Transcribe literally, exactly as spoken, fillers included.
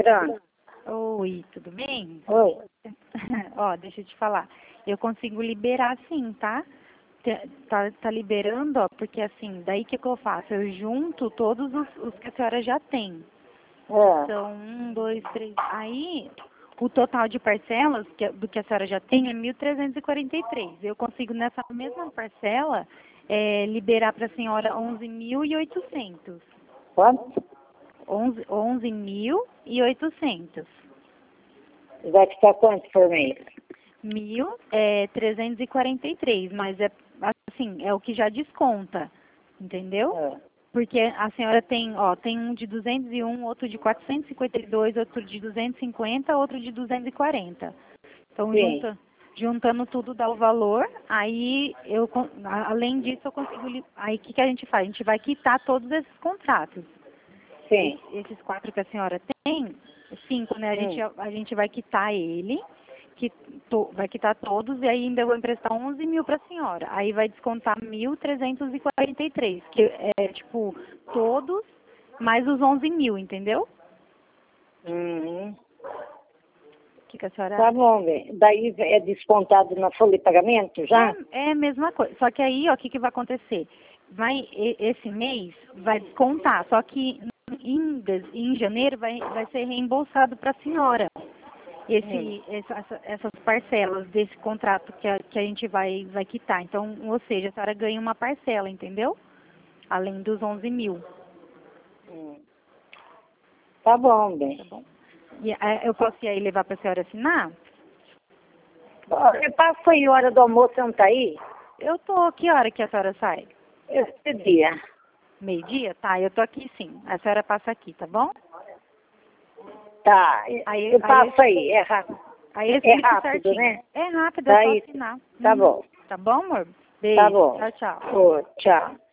Pronto. Oi, tudo bem? Oi. Ó, deixa eu te falar. Eu consigo liberar sim, tá? Te- Tá, tá liberando, ó, porque assim, daí que que eu faço? Eu junto todos os, os que a senhora já tem. É. São um, dois, três. Aí, o total de parcelas que, do que a senhora já tem é mil trezentos e quarenta e três. Eu consigo, nessa mesma parcela, é, liberar para a senhora onze mil e oitocentos. Quanto? onze mil e oitocentos. Vai ficar quanto por mês? Mil é trezentos e quarenta e três, mas é assim, é o que já desconta, entendeu? É. Porque a senhora tem, ó, tem um de duzentos e um, outro de quatrocentos e cinquenta e dois, outro de duzentos e cinquenta, outro de duzentos e quarenta. Então, Sim. junta, juntando tudo dá o valor, aí eu, con- a- além disso, eu consigo, li- aí o que, que a gente faz? A gente vai quitar todos esses contratos. Sim. Esse- esses quatro que a senhora tem, cinco, né? A gente, Hum. a gente vai quitar ele, que, to, vai quitar todos, e aí ainda eu vou emprestar onze mil para a senhora. Aí vai descontar mil trezentos e quarenta e três, que é, tipo, todos mais os onze mil, entendeu? Uhum. O que, que a senhora Tá acha? bom, bem. Daí é descontado na folha de pagamento já? É, é a mesma coisa. Só que aí, ó, o que, que vai acontecer? Vai, e- esse mês vai descontar, só que em, des- em janeiro vai, vai ser reembolsado para a senhora. Hum. Esse, essa- essa- essas parcelas desse contrato que a, que a gente vai, vai quitar. Então, ou seja, a senhora ganha uma parcela, entendeu? Além dos onze mil, Hum. Tá bom, bem. tá bom? E é, eu posso ir aí levar para a senhora assinar? Ó, eu passo aí hora do almoço, você não tá aí? Eu tô, que hora que a senhora sai? Esse dia. Meio-dia? Tá, eu tô aqui sim. A senhora passa aqui, tá bom? Tá. Aí, Eu aí, passo aí, é rápido. aí eu É explico rápido, certinho. né? É rápido, Tá é só aí. assinar. Tá Uhum. bom. Tá bom, amor? Tá Beijo. bom. Tchau, tchau. Ô, tchau.